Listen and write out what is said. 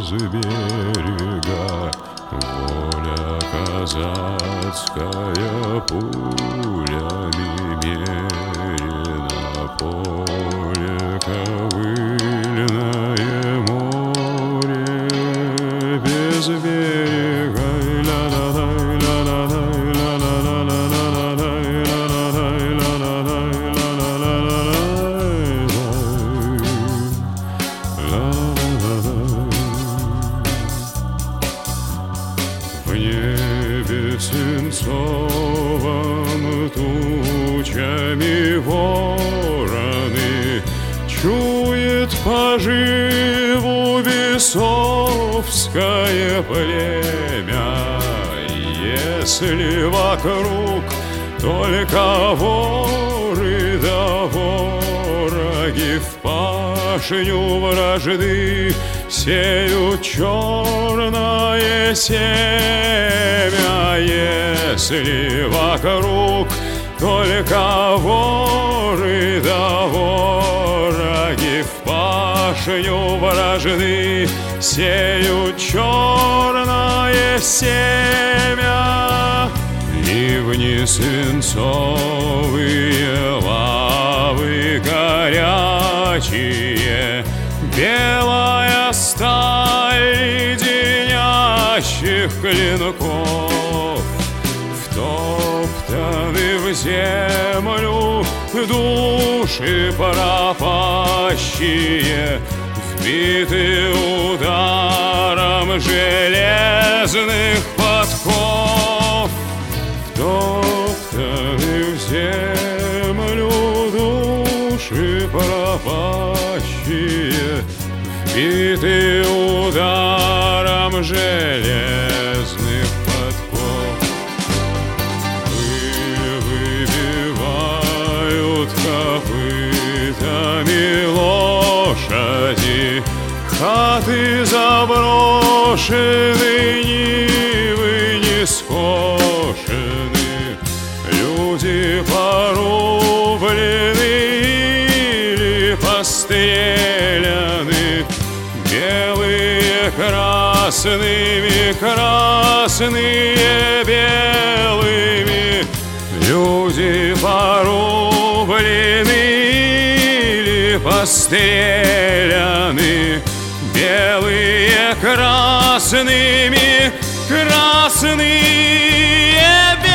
без берега. Воля казацкая пулями мерена, поле ковыльное море без берега. В небе свинцовом тучами вороны чует поживу бесовское племя. Если вокруг только воры да вороги, в пашню вражды сеют черное семя. Если вокруг только воры да вороги, в пашню вражды сеют черное семя. Ливни свинцовые, лавы горячие, белая сталь леденящих клинков, втоптаны в землю души пропащие, вбиты ударом железных подков. Втоптаны в землю души пропащие, вбиты ударом железных подков. Пыль выбивают копытами лошади, хаты заброшены, нивы не скошены, люди порублены или постреляны, белые красными, красные белыми, люди порублены или постреляны, белые красными, красные белыми.